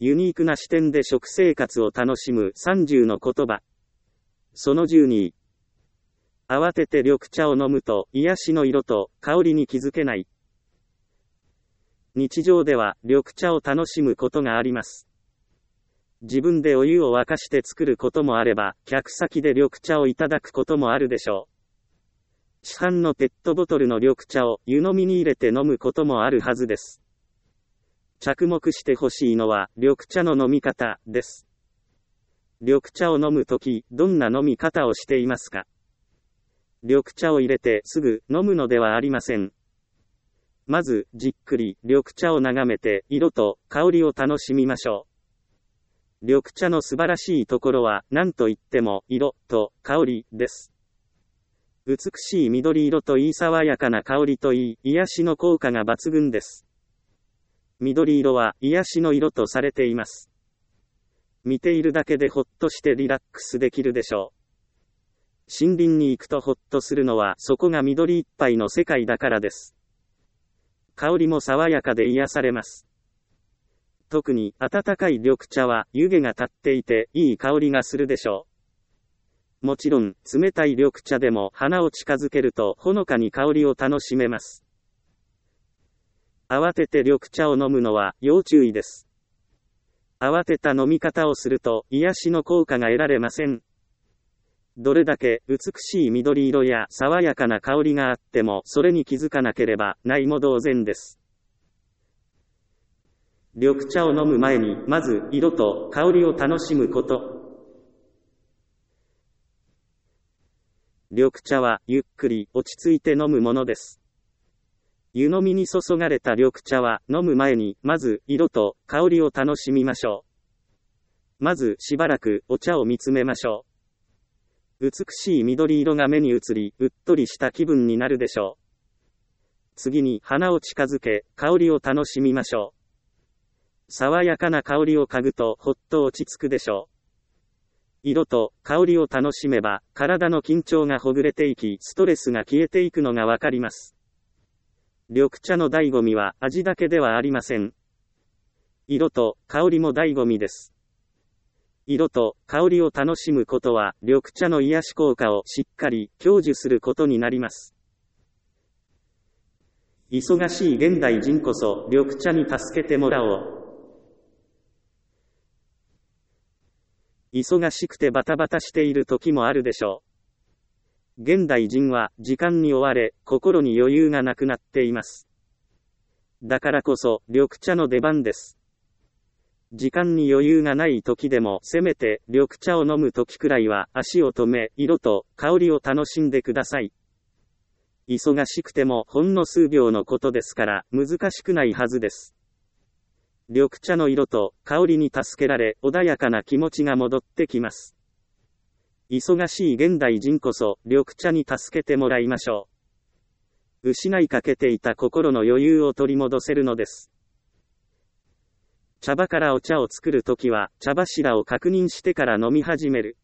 ユニークな視点で食生活を楽しむ30の言葉。その12。慌てて緑茶を飲むと癒しの色と香りに気づけない。日常では緑茶を楽しむことがあります。自分でお湯を沸かして作ることもあれば、客先で緑茶をいただくこともあるでしょう。市販のペットボトルの緑茶を湯飲みに入れて飲むこともあるはずです。着目してほしいのは緑茶の飲み方です。緑茶を飲むとき、どんな飲み方をしていますか？緑茶を入れてすぐ飲むのではありません。まず、じっくり緑茶を眺めて色と香りを楽しみましょう。緑茶の素晴らしいところは何といっても色と香りです。美しい緑色といい爽やかな香りといい癒しの効果が抜群です。緑色は癒しの色とされています。見ているだけでほっとしてリラックスできるでしょう。森林に行くとほっとするのはそこが緑いっぱいの世界だからです。香りも爽やかで癒されます。特に温かい緑茶は湯気が立っていていい香りがするでしょう。もちろん冷たい緑茶でも鼻を近づけるとほのかに香りを楽しめます。慌てて緑茶を飲むのは要注意です。慌てた飲み方をすると癒しの効果が得られません。どれだけ美しい緑色や爽やかな香りがあってもそれに気づかなければないも同然です。緑茶を飲む前にまず色と香りを楽しむこと。緑茶はゆっくり落ち着いて飲むものです。湯飲みに注がれた緑茶は飲む前にまず色と香りを楽しみましょう。まずしばらくお茶を見つめましょう。美しい緑色が目に映り、うっとりした気分になるでしょう。次に鼻を近づけ、香りを楽しみましょう。爽やかな香りを嗅ぐとほっと落ち着くでしょう。色と香りを楽しめば、体の緊張がほぐれていき、ストレスが消えていくのがわかります。緑茶の醍醐味は味だけではありません。色と香りも醍醐味です。色と香りを楽しむことは緑茶の癒し効果をしっかり享受することになります。忙しい現代人こそ緑茶に助けてもらおう。忙しくてバタバタしている時もあるでしょう。現代人は時間に追われ、心に余裕がなくなっています。だからこそ緑茶の出番です。時間に余裕がない時でもせめて緑茶を飲む時くらいは足を止め、色と香りを楽しんでください。忙しくてもほんの数秒のことですから難しくないはずです。緑茶の色と香りに助けられ穏やかな気持ちが戻ってきます。忙しい現代人こそ緑茶に助けてもらいましょう。失いかけていた心の余裕を取り戻せるのです。茶葉からお茶を作るときは茶柱を確認してから飲み始める。